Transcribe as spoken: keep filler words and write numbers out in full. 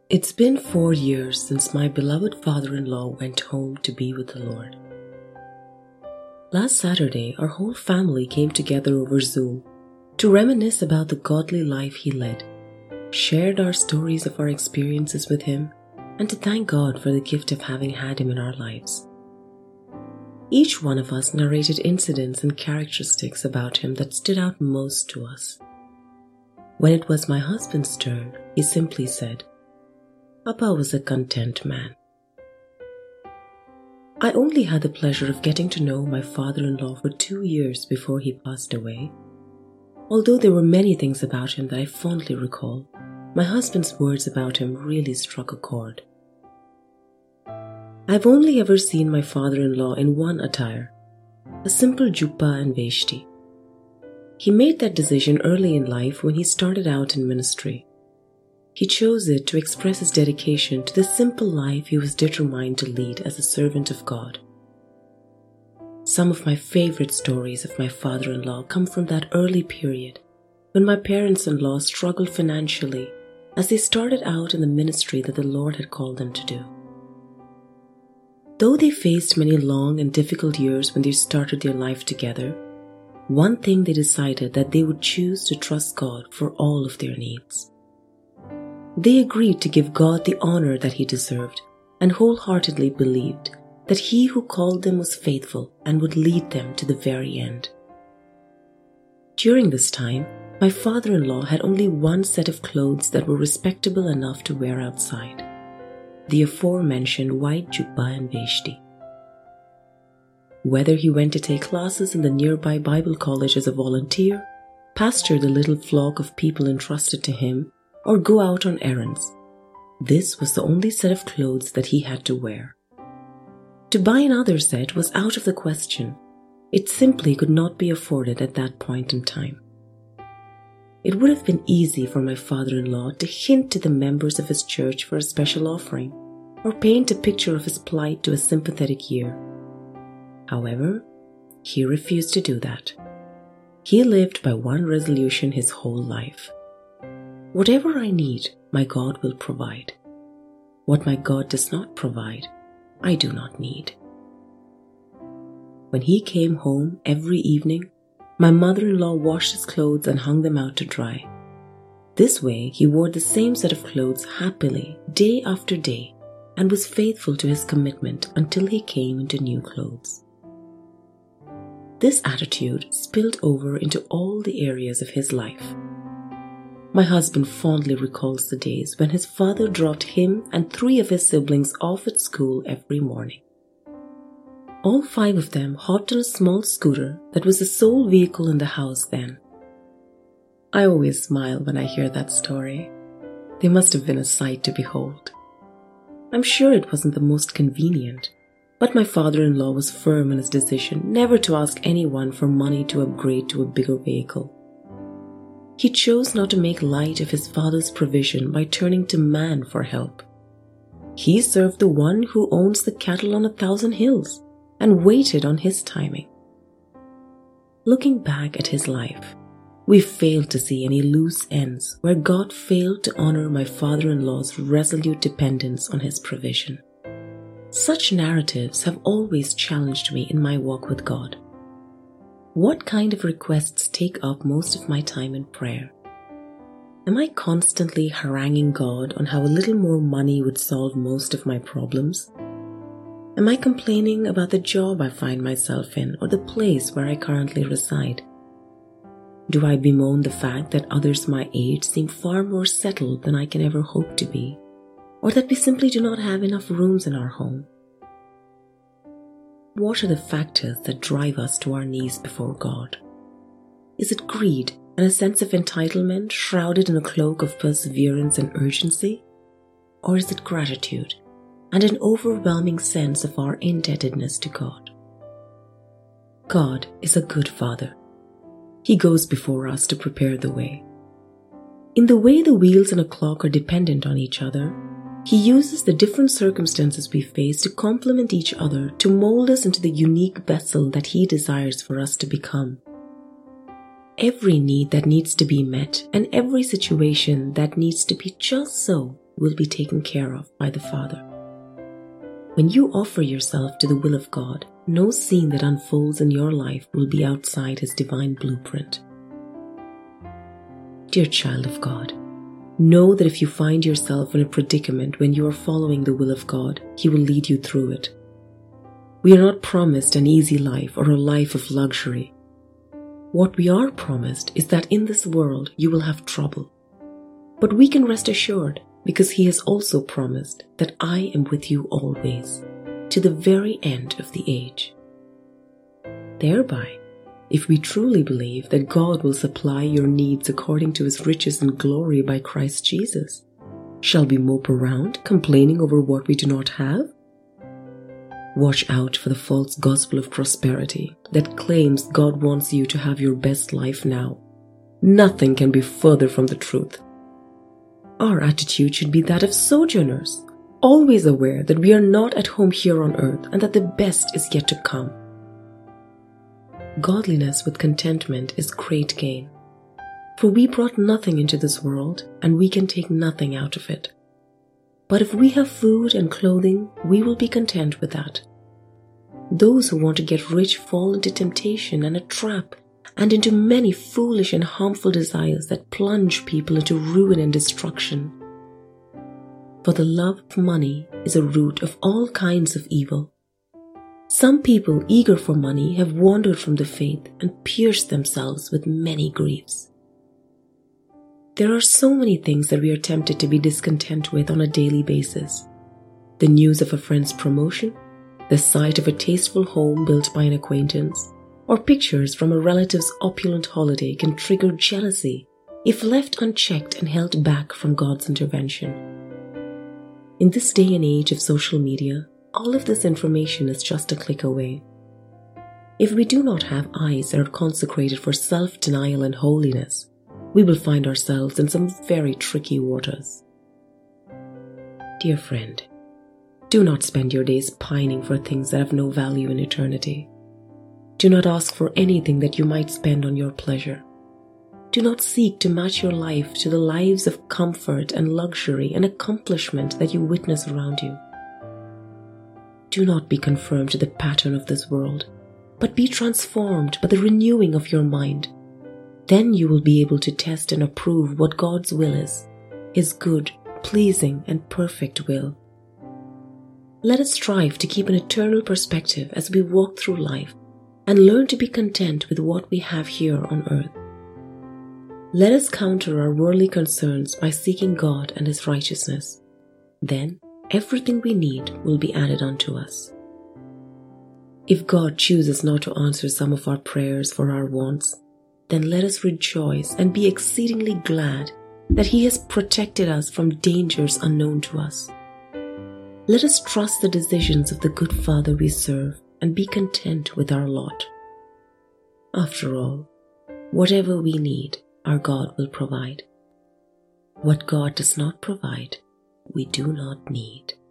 It's been four years since my beloved father-in-law went home to be with the Lord. Last Saturday, our whole family came together over Zoom to reminisce about the godly life he led, shared our stories of our experiences with him, and to thank God for the gift of having had him in our lives. Each one of us narrated incidents and characteristics about him that stood out most to us. When it was my husband's turn, he simply said, "Papa was a content man." I only had the pleasure of getting to know my father-in-law for two years before he passed away. Although there were many things about him that I fondly recall, my husband's words about him really struck a chord. I've only ever seen my father-in-law in one attire, a simple jubba and veshti. He made that decision early in life when he started out in ministry. He chose it to express his dedication to the simple life he was determined to lead as a servant of God. Some of my favorite stories of my father-in-law come from that early period when my parents-in-law struggled financially as they started out in the ministry that the Lord had called them to do. Though they faced many long and difficult years when they started their life together, one thing they decided that they would choose to trust God for all of their needs. They agreed to give God the honor that he deserved and wholeheartedly believed that he who called them was faithful and would lead them to the very end. During this time, my father-in-law had only one set of clothes that were respectable enough to wear outside, the aforementioned white jubba and veshti. Whether he went to take classes in the nearby Bible college as a volunteer, pastor the little flock of people entrusted to him, or go out on errands, this was the only set of clothes that he had to wear. To buy another set was out of the question. It simply could not be afforded at that point in time. It would have been easy for my father-in-law to hint to the members of his church for a special offering, or paint a picture of his plight to a sympathetic ear. However, he refused to do that. He lived by one resolution his whole life. Whatever I need, my God will provide. What my God does not provide, I do not need. When he came home every evening, my mother-in-law washed his clothes and hung them out to dry. This way, he wore the same set of clothes happily, day after day, and was faithful to his commitment until he came into new clothes. This attitude spilled over into all the areas of his life. My husband fondly recalls the days when his father dropped him and three of his siblings off at school every morning. All five of them hopped on a small scooter that was the sole vehicle in the house then. I always smile when I hear that story. They must have been a sight to behold. I'm sure it wasn't the most convenient, but my father-in-law was firm in his decision never to ask anyone for money to upgrade to a bigger vehicle. He chose not to make light of his father's provision by turning to man for help. He served the one who owns the cattle on a thousand hills and waited on his timing. Looking back at his life, we failed to see any loose ends where God failed to honor my father-in-law's resolute dependence on his provision. Such narratives have always challenged me in my walk with God. What kind of requests take up most of my time in prayer? Am I constantly haranguing God on how a little more money would solve most of my problems? Am I complaining about the job I find myself in or the place where I currently reside? Do I bemoan the fact that others my age seem far more settled than I can ever hope to be, or that we simply do not have enough rooms in our home? What are the factors that drive us to our knees before God? Is it greed and a sense of entitlement shrouded in a cloak of perseverance and urgency? Or is it gratitude and an overwhelming sense of our indebtedness to God? God is a good Father. He goes before us to prepare the way. In the way the wheels in a clock are dependent on each other, He uses the different circumstances we face to complement each other to mold us into the unique vessel that He desires for us to become. Every need that needs to be met and every situation that needs to be just so will be taken care of by the Father. When you offer yourself to the will of God, no scene that unfolds in your life will be outside His divine blueprint. Dear child of God, know that if you find yourself in a predicament when you are following the will of God, He will lead you through it. We are not promised an easy life or a life of luxury. What we are promised is that in this world you will have trouble. But we can rest assured because He has also promised that I am with you always, to the very end of the age. Thereby, if we truly believe that God will supply your needs according to His riches and glory by Christ Jesus, shall we mope around complaining over what we do not have? Watch out for the false gospel of prosperity that claims God wants you to have your best life now. Nothing can be further from the truth. Our attitude should be that of sojourners, always aware that we are not at home here on earth and that the best is yet to come. Godliness with contentment is great gain, for we brought nothing into this world and we can take nothing out of it. But if we have food and clothing, we will be content with that. Those who want to get rich fall into temptation and a trap and into many foolish and harmful desires that plunge people into ruin and destruction. For the love of money is a root of all kinds of evil. Some people eager for money have wandered from the faith and pierced themselves with many griefs. There are so many things that we are tempted to be discontent with on a daily basis. The news of a friend's promotion, the sight of a tasteful home built by an acquaintance, or pictures from a relative's opulent holiday can trigger jealousy if left unchecked and held back from God's intervention. In this day and age of social media, all of this information is just a click away. If we do not have eyes that are consecrated for self-denial and holiness, we will find ourselves in some very tricky waters. Dear friend, do not spend your days pining for things that have no value in eternity. Do not ask for anything that you might spend on your pleasure. Do not seek to match your life to the lives of comfort and luxury and accomplishment that you witness around you. Do not be conformed to the pattern of this world, but be transformed by the renewing of your mind. Then you will be able to test and approve what God's will is, His good, pleasing, and perfect will. Let us strive to keep an eternal perspective as we walk through life and learn to be content with what we have here on earth. Let us counter our worldly concerns by seeking God and His righteousness. Then everything we need will be added unto us. If God chooses not to answer some of our prayers for our wants, then let us rejoice and be exceedingly glad that He has protected us from dangers unknown to us. Let us trust the decisions of the good Father we serve and be content with our lot. After all, whatever we need, our God will provide. What God does not provide, we do not need.